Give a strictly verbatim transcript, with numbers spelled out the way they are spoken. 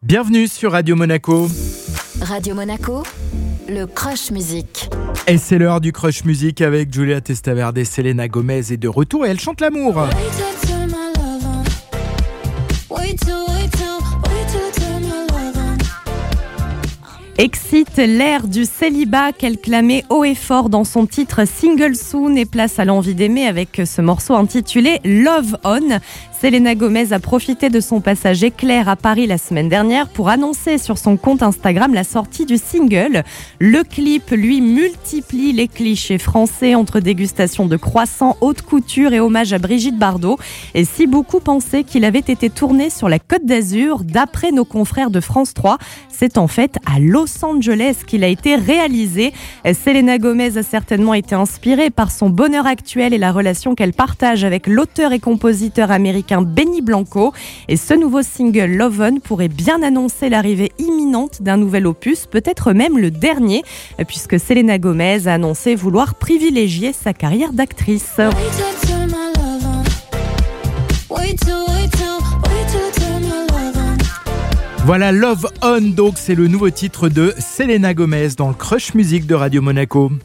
Bienvenue sur Radio Monaco. Radio Monaco, le Crush Music. Et c'est l'heure du Crush Music avec Julia Testaverde et Selena Gomez est de retour et elle chante l'amour. Excite l'ère du célibat qu'elle clamait haut et fort dans son titre Single Soon et place à l'envie d'aimer avec ce morceau intitulé Love On. Selena Gomez a profité de son passage éclair à Paris la semaine dernière pour annoncer sur son compte Instagram la sortie du single. Le clip, lui, multiplie les clichés français entre dégustation de croissants, haute couture et hommage à Brigitte Bardot. Et si beaucoup pensaient qu'il avait été tourné sur la Côte d'Azur, d'après nos confrères de France trois, c'est en fait à Los Angeles qu'il a été réalisé. Selena Gomez a certainement été inspirée par son bonheur actuel et la relation qu'elle partage avec l'auteur et compositeur américain Benny Blanco. Et ce nouveau single Love On pourrait bien annoncer l'arrivée imminente d'un nouvel opus, peut-être même le dernier, puisque Selena Gomez a annoncé vouloir privilégier sa carrière d'actrice. Voilà Love On, donc c'est le nouveau titre de Selena Gomez dans le Crush Music de Radio Monaco.